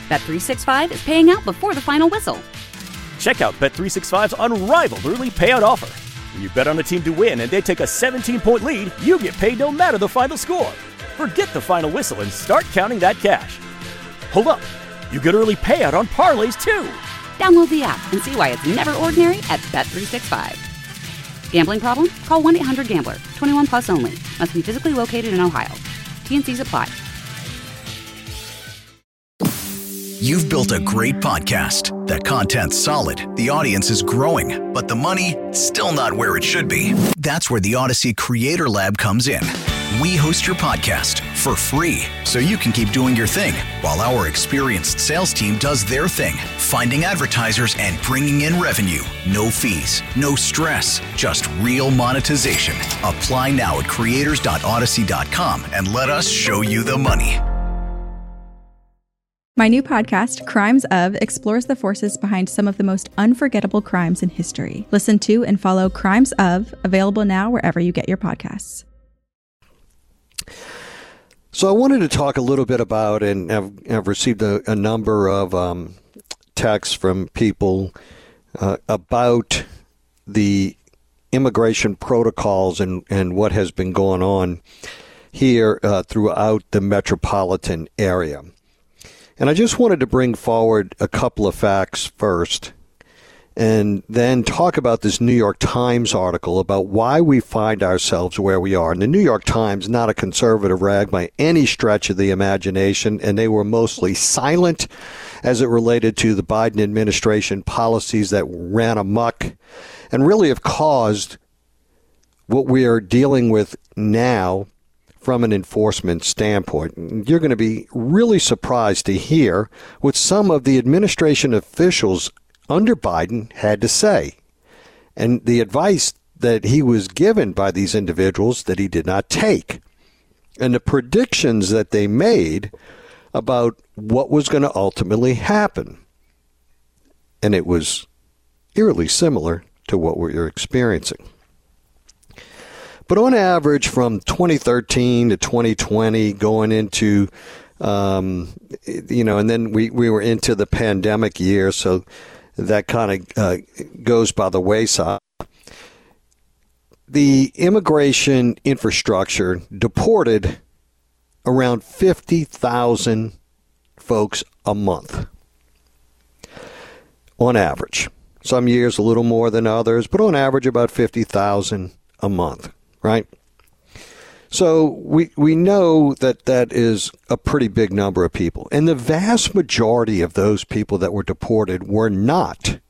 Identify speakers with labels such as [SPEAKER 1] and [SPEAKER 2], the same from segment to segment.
[SPEAKER 1] Bet365 is paying out before the final whistle.
[SPEAKER 2] Check out Bet365's unrivaled early payout offer. When you bet on a team to win and they take a 17-point lead, you get paid no matter the final score. Forget the final whistle and start counting that cash. Hold up. You get early payout on parlays, too.
[SPEAKER 1] Download the app and see why it's never ordinary at Bet365. Gambling problem? Call 1-800-GAMBLER. 21 plus only. Must be physically located in Ohio. T&Cs apply.
[SPEAKER 3] You've built a great podcast. The content's solid, the audience is growing, but the money, still not where it should be. That's where the Odyssey Creator Lab comes in. We host your podcast for free, so you can keep doing your thing, while our experienced sales team does their thing, finding advertisers and bringing in revenue. No fees, no stress, just real monetization. Apply now at creators.odyssey.com and let us show you the money.
[SPEAKER 4] My new podcast, Crimes Of, explores the forces behind some of the most unforgettable crimes in history. Listen to and follow Crimes Of, available now wherever you get your podcasts.
[SPEAKER 5] So I wanted to talk a little bit about, and have received a number of texts from people about the immigration protocols and what has been going on here throughout the metropolitan area. And I just wanted to bring forward a couple of facts first, and then talk about this New York Times article about why we find ourselves where we are. And the New York Times, not a conservative rag by any stretch of the imagination, and they were mostly silent as it related to the Biden administration policies that ran amok and really have caused what we are dealing with now from an enforcement standpoint. You're going to be really surprised to hear what some of the administration officials under Biden had to say, and the advice that he was given by these individuals that he did not take, and the predictions that they made about what was going to ultimately happen. And it was eerily similar to what we're experiencing. But on average, from 2013 to 2020, going into, and then we were into the pandemic year, so that kind of goes by the wayside. The immigration infrastructure deported around 50,000 folks a month on average. Some years a little more than others, but on average about 50,000 a month. Right? So we know that is a pretty big number of people. And the vast majority of those people that were deported were not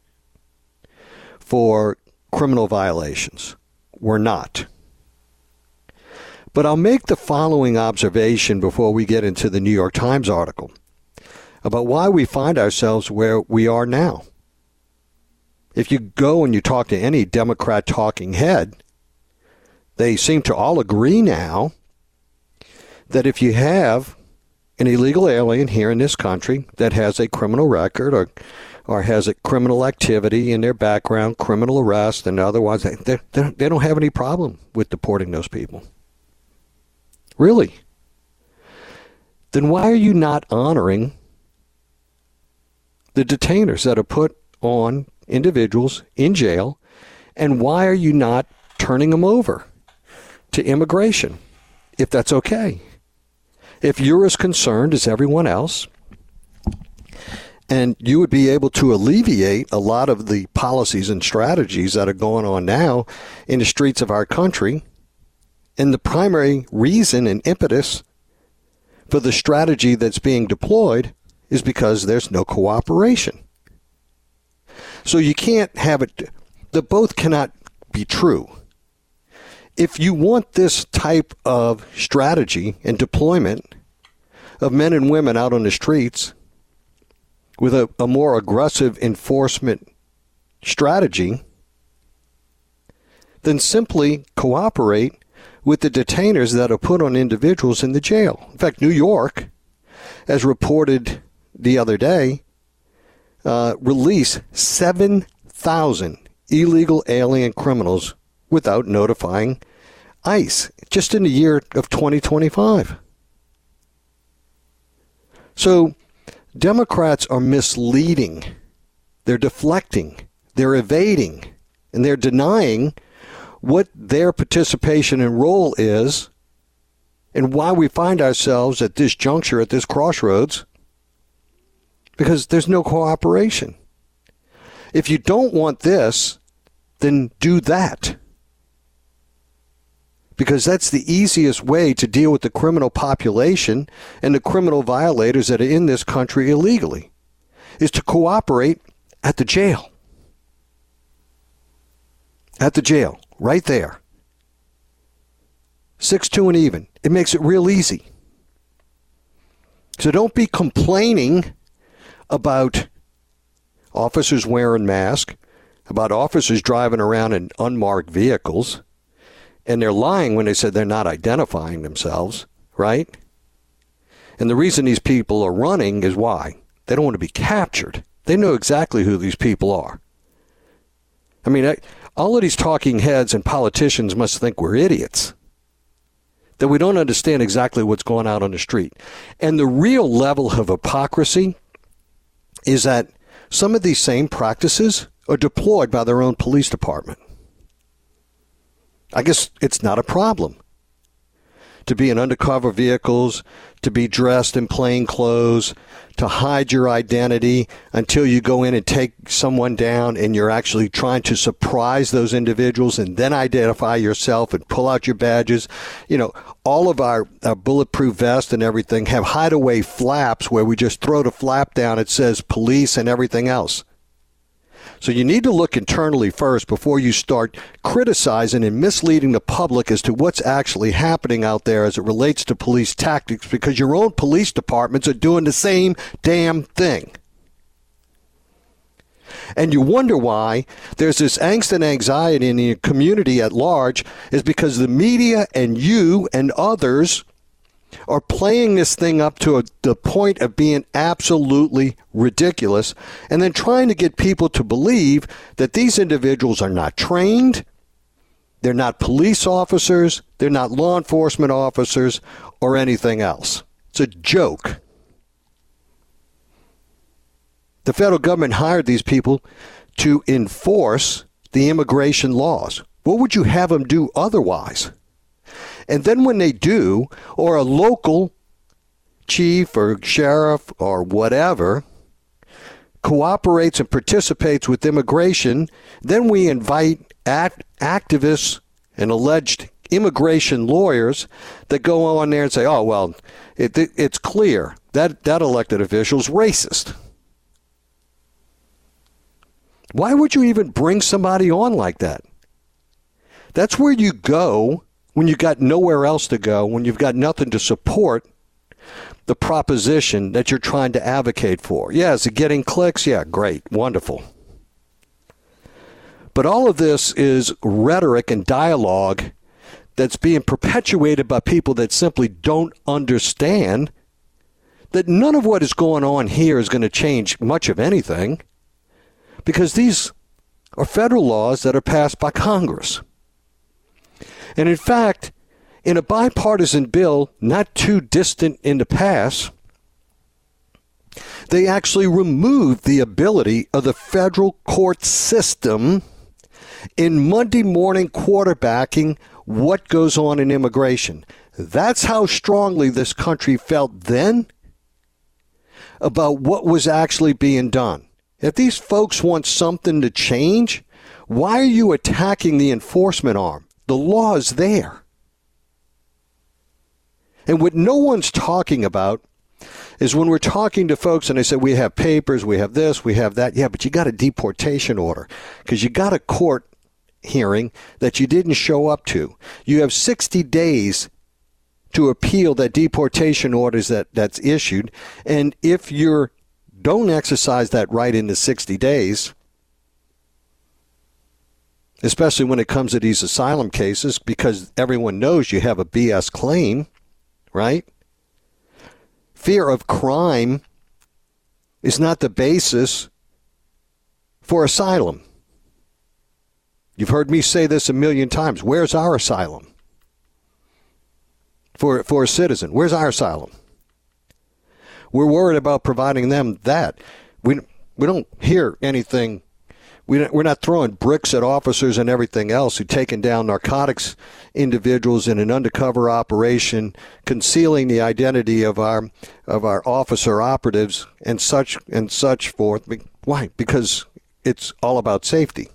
[SPEAKER 5] for criminal violations. Were not. But I'll make the following observation before we get into the New York Times article about why we find ourselves where we are now. If you go and you talk to any Democrat talking head, they seem to all agree now that if you have an illegal alien here in this country that has a criminal record or has a criminal activity in their background, criminal arrest, and otherwise, they don't have any problem with deporting those people. Really? Then why are you not honoring the detainers that are put on individuals in jail, and why are you not turning them over to immigration, if that's okay? If you're as concerned as everyone else, and you would be able to alleviate a lot of the policies and strategies that are going on now in the streets of our country, and the primary reason and impetus for the strategy that's being deployed is because there's no cooperation. So you can't have it, the both cannot be true. If you want this type of strategy and deployment of men and women out on the streets with a more aggressive enforcement strategy, then simply cooperate with the detainers that are put on individuals in the jail. In fact, New York, as reported the other day, released 7,000 illegal alien criminals without notifying ICE, just in the year of 2025. So Democrats are misleading. They're deflecting. They're evading. And they're denying what their participation and role is and why we find ourselves at this juncture, at this crossroads, because there's no cooperation. If you don't want this, then do that. Because that's the easiest way to deal with the criminal population and the criminal violators that are in this country illegally, is to cooperate at the jail. At the jail, right there. 6-2 and even. It makes it real easy. So don't be complaining about officers wearing masks, about officers driving around in unmarked vehicles, and they're lying when they said they're not identifying themselves, right? And the reason these people are running is why? They don't want to be captured. They know exactly who these people are. I mean, all of these talking heads and politicians must think we're idiots, that we don't understand exactly what's going on the street. And the real level of hypocrisy is that some of these same practices are deployed by their own police department. I guess it's not a problem to be in undercover vehicles, to be dressed in plain clothes, to hide your identity until you go in and take someone down and you're actually trying to surprise those individuals and then identify yourself and pull out your badges. You know, all of our bulletproof vests and everything have hideaway flaps where we just throw the flap down. It says police and everything else. So you need to look internally first before you start criticizing and misleading the public as to what's actually happening out there as it relates to police tactics, because your own police departments are doing the same damn thing. And you wonder why there's this angst and anxiety in the community at large is because the media and you and others are playing this thing up to the point of being absolutely ridiculous, and then trying to get people to believe that these individuals are not trained, they're not police officers, they're not law enforcement officers, or anything else. It's a joke. The federal government hired these people to enforce the immigration laws. What would you have them do otherwise? And then when they do, or a local chief or sheriff or whatever cooperates and participates with immigration, then we invite activists and alleged immigration lawyers that go on there and say, oh, well, it's clear that elected official's racist. Why would you even bring somebody on like that? That's where you go when you've got nowhere else to go, when you've got nothing to support the proposition that you're trying to advocate for. Yeah, is it getting clicks? Yeah, great, wonderful. But all of this is rhetoric and dialogue that's being perpetuated by people that simply don't understand that none of what is going on here is going to change much of anything, because these are federal laws that are passed by Congress. And in fact, in a bipartisan bill not too distant in the past, they actually removed the ability of the federal court system in Monday morning quarterbacking what goes on in immigration. That's how strongly this country felt then about what was actually being done. If these folks want something to change, why are you attacking the enforcement arm? The law is there. And what no one's talking about is when we're talking to folks and they say, we have papers, we have this, we have that. Yeah, but you got a deportation order because you got a court hearing that you didn't show up to. You have 60 days to appeal that deportation orders that's issued. And if you don't exercise that right in the 60 days, especially when it comes to these asylum cases, because everyone knows you have a BS claim, right? Fear of crime is not the basis for asylum. You've heard me say this a million times. Where's our asylum? For a citizen, where's our asylum? We're worried about providing them that. We don't hear anything. We're not throwing bricks at officers and everything else who taken down narcotics individuals in an undercover operation, concealing the identity of our officer operatives and such forth. Why? Because it's all about safety.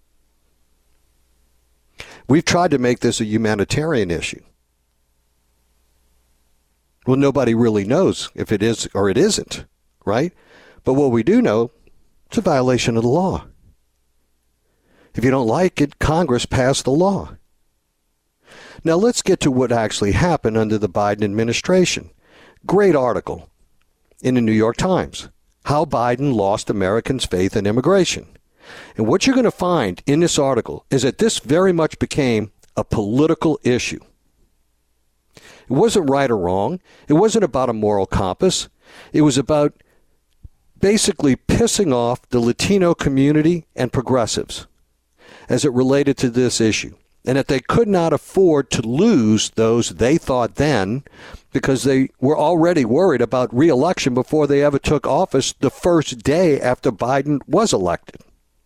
[SPEAKER 5] We've tried to make this a humanitarian issue. Well, nobody really knows if it is or it isn't, right? But what we do know, it's a violation of the law. If you don't like it, Congress passed the law. Now let's get to what actually happened under the Biden administration. Great article in the New York Times. How Biden lost Americans' faith in immigration. And what you're going to find in this article is that this very much became a political issue. It wasn't right or wrong. It wasn't about a moral compass. It was about basically pissing off the Latino community and progressives as it related to this issue, and that they could not afford to lose those they thought then, because they were already worried about re-election before they ever took office the first day after Biden was elected.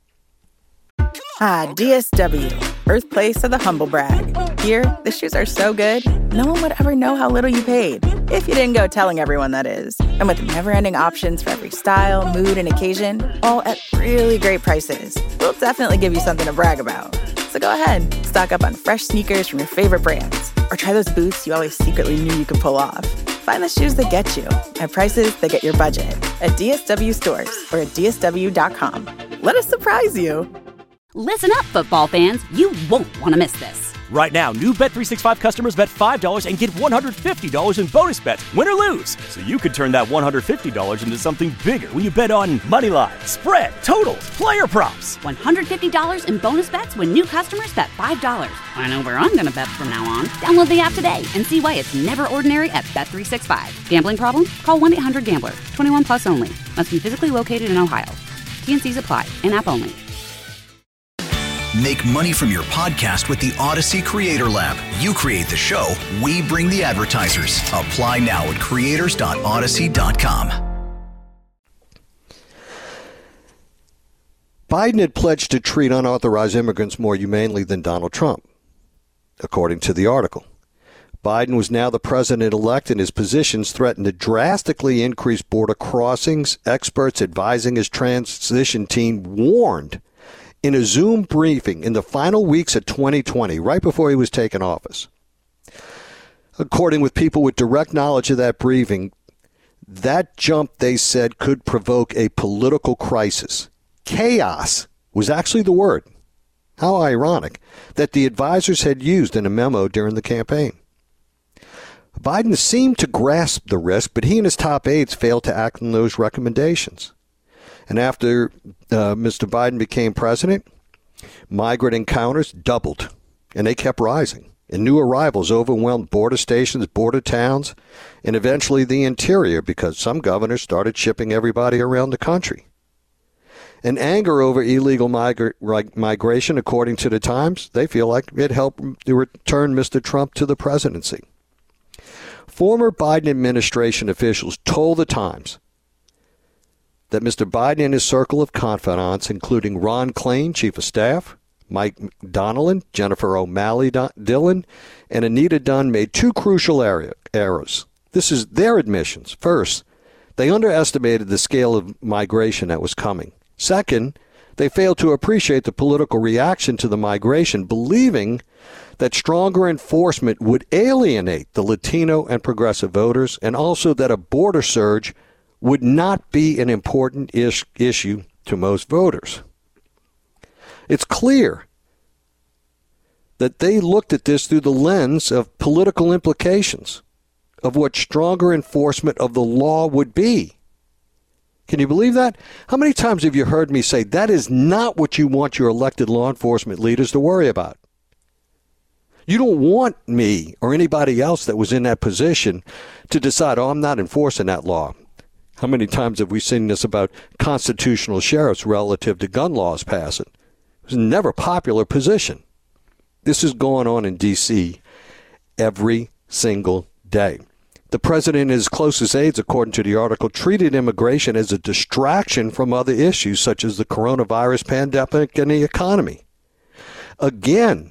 [SPEAKER 6] DSW, birthplace of the humble brag. Here, the shoes are so good, no one would ever know how little you paid, if you didn't go telling everyone, that is. And with never-ending options for every style, mood, and occasion, all at really great prices, we'll definitely give you something to brag about. So go ahead, stock up on fresh sneakers from your favorite brands, or try those boots you always secretly knew you could pull off. Find the shoes that get you at prices that get your budget at DSW stores or at DSW.com. Let us surprise you.
[SPEAKER 1] Listen up, football fans. You won't want to miss this.
[SPEAKER 2] Right now, new Bet365 customers bet $5 and get $150 in bonus bets, win or lose. So you could turn that $150 into something bigger when you bet on money line, spread, totals, player props.
[SPEAKER 1] $150 in bonus bets when new customers bet $5. I know where I'm going to bet from now on. Download the app today and see why it's never ordinary at Bet365. Gambling problem? Call 1-800-GAMBLER. 21 plus only. Must be physically located in Ohio. T&Cs apply. In-app only.
[SPEAKER 3] Make money from your podcast with the Odyssey Creator Lab. You create the show, we bring the advertisers. Apply now at creators.odyssey.com.
[SPEAKER 5] Biden had pledged to treat unauthorized immigrants more humanely than Donald Trump, according to the article. Biden was now the president-elect, and his positions threatened to drastically increase border crossings. Experts advising his transition team warned in a Zoom briefing in the final weeks of 2020, right before he was taking office. According with people with direct knowledge of that briefing, that jump, they said, could provoke a political crisis. Chaos was actually the word. How ironic that the advisors had used in a memo during the campaign. Biden seemed to grasp the risk, but he and his top aides failed to act on those recommendations. And after Mr. Biden became president, migrant encounters doubled, and they kept rising. And new arrivals overwhelmed border stations, border towns, and eventually the interior, because some governors started shipping everybody around the country. And anger over illegal migration, according to the Times, they feel like it helped return Mr. Trump to the presidency. Former Biden administration officials told the Times that Mr. Biden and his circle of confidants, including Ron Klain, Chief of Staff, Mike Donilon, Jennifer O'Malley Dillon, and Anita Dunn, made two crucial errors. This is their admissions. First, they underestimated the scale of migration that was coming. Second, they failed to appreciate the political reaction to the migration, believing that stronger enforcement would alienate the Latino and progressive voters, and also that a border surge would not be an important issue to most voters. It's clear that they looked at this through the lens of political implications of what stronger enforcement of the law would be. Can you believe that? How many times have you heard me say that is not what you want your elected law enforcement leaders to worry about? You don't want me or anybody else that was in that position to decide, I'm not enforcing that law. How many times have we seen this about constitutional sheriffs relative to gun laws passing? It was never a popular position. This is going on in D.C. every single day. The president and his closest aides, according to the article, treated immigration as a distraction from other issues such as the coronavirus pandemic and the economy. Again,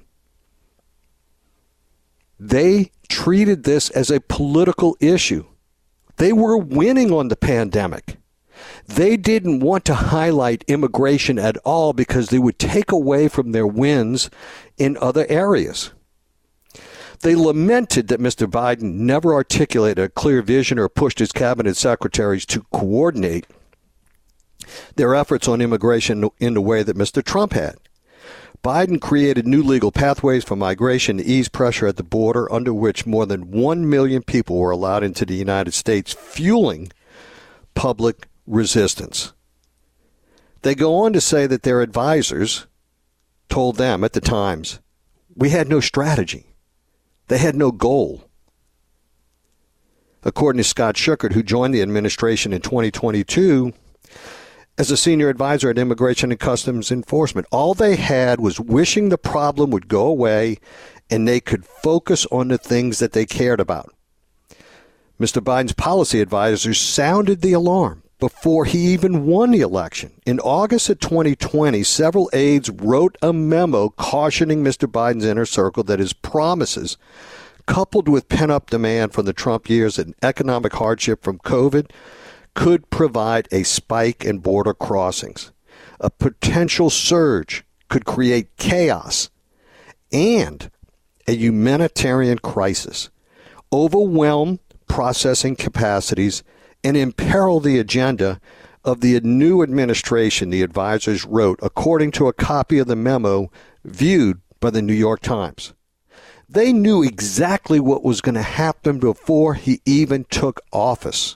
[SPEAKER 5] they treated this as a political issue. They were winning on the pandemic. They didn't want to highlight immigration at all because they would take away from their wins in other areas. They lamented that Mr. Biden never articulated a clear vision or pushed his cabinet secretaries to coordinate their efforts on immigration in the way that Mr. Trump had. Biden created new legal pathways for migration to ease pressure at the border, under which more than 1 million people were allowed into the United States, fueling public resistance. They go on to say that their advisors told them at the Times, we had no strategy. They had no goal. According to Scott Schuckert, who joined the administration in 2022 as a senior advisor at Immigration and Customs Enforcement, all they had was wishing the problem would go away and they could focus on the things that they cared about. Mr. Biden's policy advisors sounded the alarm before he even won the election. In August of 2020, several aides wrote a memo cautioning Mr. Biden's inner circle that his promises, coupled with pent-up demand from the Trump years and economic hardship from COVID, could provide a spike in border crossings. A potential surge could create chaos and a humanitarian crisis, overwhelm processing capacities, and imperil the agenda of the new administration, the advisors wrote, according to a copy of the memo viewed by the New York Times. They knew exactly what was going to happen before he even took office.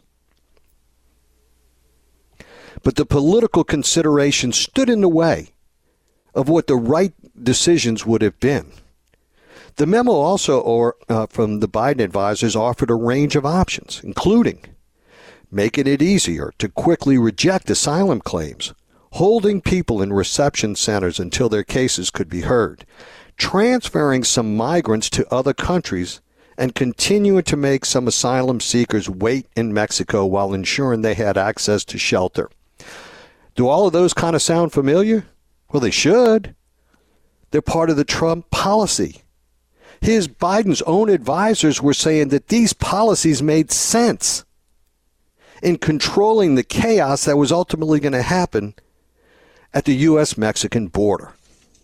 [SPEAKER 5] But the political considerations stood in the way of what the right decisions would have been. The memo also from the Biden advisors offered a range of options, including making it easier to quickly reject asylum claims, holding people in reception centers until their cases could be heard, transferring some migrants to other countries, and continuing to make some asylum seekers wait in Mexico while ensuring they had access to shelter. Do all of those kind of sound familiar? Well, they should. They're part of the Trump policy. Biden's own advisors were saying that these policies made sense in controlling the chaos that was ultimately going to happen at the U.S.-Mexican border.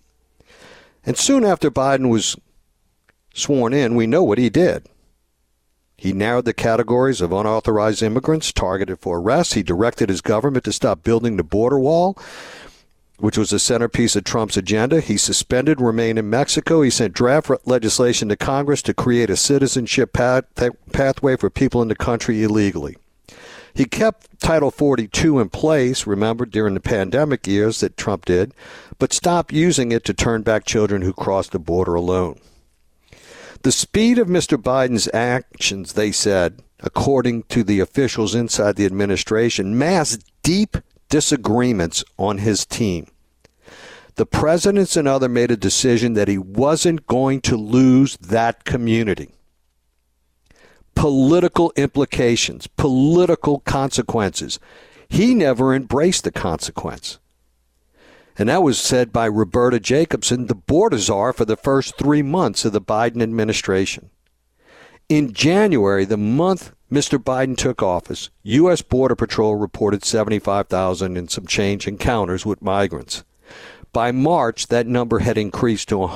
[SPEAKER 5] And soon after Biden was sworn in, we know what he did. He narrowed the categories of unauthorized immigrants targeted for arrest. He directed his government to stop building the border wall, which was the centerpiece of Trump's agenda. He suspended Remain in Mexico. He sent draft legislation to Congress to create a citizenship pathway for people in the country illegally. He kept Title 42 in place, remember, during the pandemic years that Trump did, but stopped using it to turn back children who crossed the border alone. The speed of Mr. Biden's actions, they said, according to the officials inside the administration, masked deep disagreements on his team. The presidents and others made a decision that he wasn't going to lose that community. Political implications, political consequences. He never embraced the consequence. And that was said by Roberta Jacobson, the border czar for the first 3 months of the Biden administration. In January, the month Mr. Biden took office, U.S. Border Patrol reported 75,000 and some change encounters with migrants. By March, that number had increased to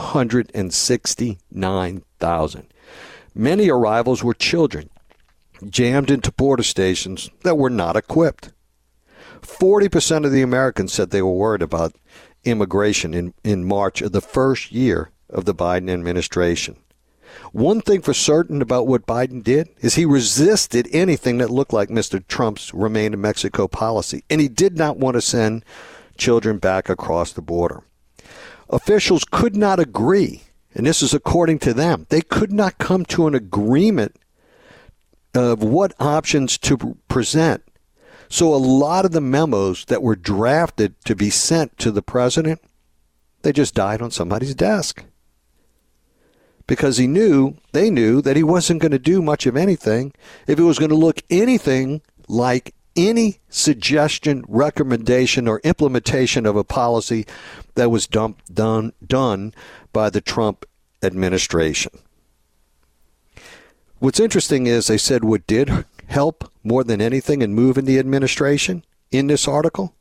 [SPEAKER 5] 169,000. Many arrivals were children, jammed into border stations that were not equipped. 40% of the Americans said they were worried about immigration in March of the first year of the Biden administration. One thing for certain about what Biden did is he resisted anything that looked like Mr. Trump's Remain in Mexico policy, and he did not want to send children back across the border. Officials could not agree, and this is according to them. They could not come to an agreement of what options to present. So a lot of the memos that were drafted to be sent to the president, they just died on somebody's desk. because they knew that he wasn't going to do much of anything if it was going to look anything like any suggestion, recommendation, or implementation of a policy that was done by the Trump administration. What's interesting is they said what did help more than anything in moving the administration in this article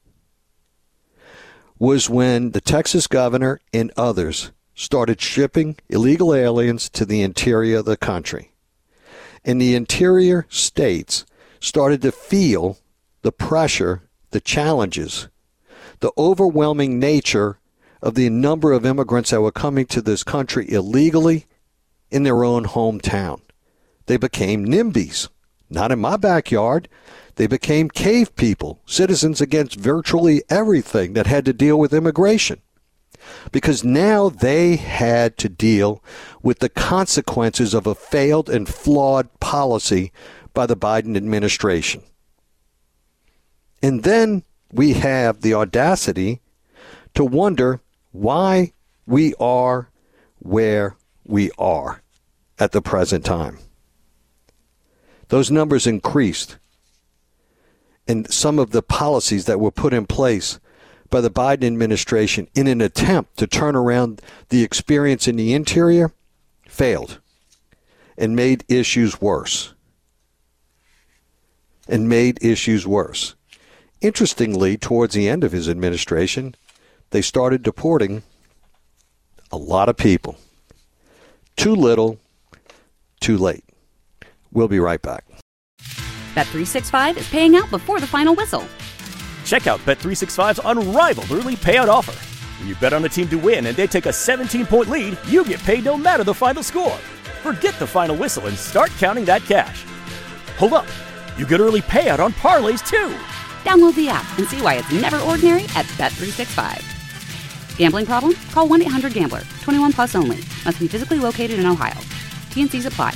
[SPEAKER 5] was when the Texas governor and others started shipping illegal aliens to the interior of the country. And the interior states started to feel the pressure, the challenges, the overwhelming nature of the number of immigrants that were coming to this country illegally in their own hometown. They became NIMBYs. Not in my backyard. They became cave people, citizens against virtually everything that had to deal with immigration. Because now they had to deal with the consequences of a failed and flawed policy by the Biden administration. And then we have the audacity to wonder why we are where we are at the present time. Those numbers increased, and some of the policies that were put in place by the Biden administration in an attempt to turn around the experience in the interior failed and made issues worse. Interestingly, towards the end of his administration, they started deporting a lot of people. Too little, too late. We'll be right back.
[SPEAKER 1] Bet365 is paying out before the final whistle.
[SPEAKER 2] Check out Bet365's unrivaled early payout offer. When you bet on a team to win and they take a 17-point lead, you get paid no matter the final score. Forget the final whistle and start counting that cash. Hold up. You get early payout on parlays, too.
[SPEAKER 1] Download the app and see why it's never ordinary at Bet365. Gambling problem? Call 1-800-GAMBLER. 21 plus only. Must be physically located in Ohio. T&Cs apply.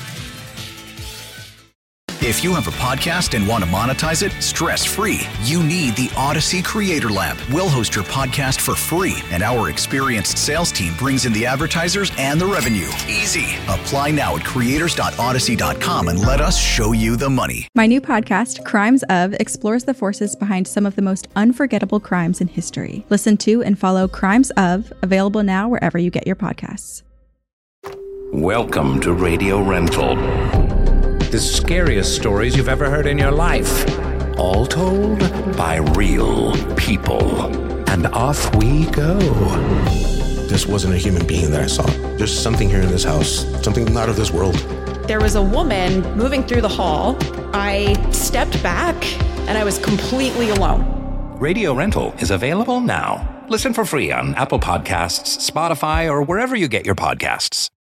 [SPEAKER 3] If you have a podcast and want to monetize it stress-free, you need the Odyssey Creator Lab. We'll host your podcast for free, and our experienced sales team brings in the advertisers and the revenue. Easy. Apply now at creators.odyssey.com and let us show you the money.
[SPEAKER 4] My new podcast, Crimes Of, explores the forces behind some of the most unforgettable crimes in history. Listen to and follow Crimes Of, available now wherever you get your podcasts.
[SPEAKER 7] Welcome to Radio Rental. The scariest stories you've ever heard in your life. All told by real people. And off we go.
[SPEAKER 8] This wasn't a human being that I saw. There's something here in this house, something not of this world.
[SPEAKER 9] There was a woman moving through the hall. I stepped back and I was completely alone.
[SPEAKER 7] Radio Rental is available now. Listen for free on Apple Podcasts, Spotify, or wherever you get your podcasts.